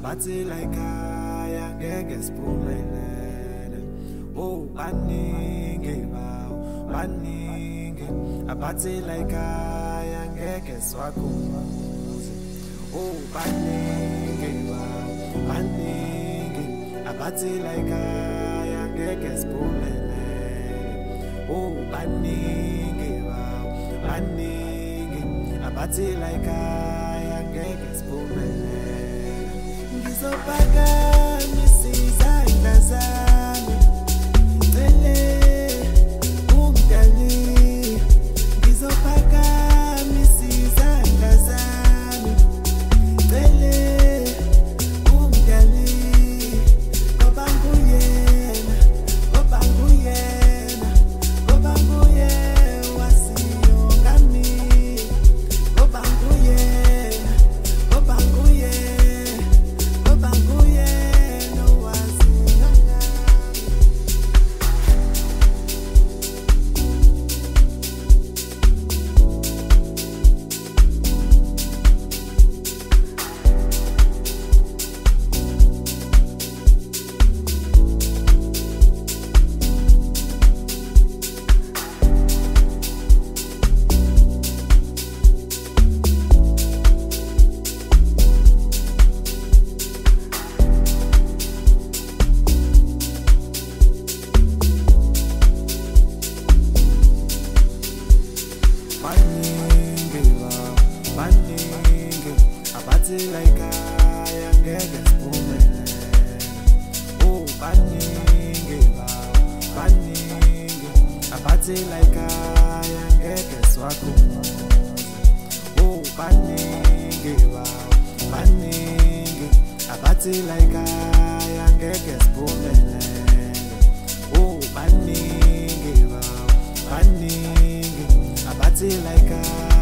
abathi like aya ngeke siphumelele. Oh baningi bawo baningi abathi like aya ngeke siwakhumuze. Oh baningi bawo baningi abathi like aya ngeke siphumelele. Oh baningi bawo baningi abathi like aya ngeke siphumelele. Ngizophakamisa izandla zami ngicele umdali. Ngizophakamisa izandla zami ngicele umdali. Ngoba nguyena, ngoba nguyena, ngoba nguye wasiyonga mina. Ngoba nguyena, ngoba nguyena, ngoba nguyena wasiyonga mina. Baningi bawo baningi abathi like aya ngeke siphumelele. Oh baningi bawo baningi abathi like aya ngeke siwakhumuze. Oh baningi bawo baningi abathi like aya ngeke siphumelele. Oh baningi bawo baningi abathi like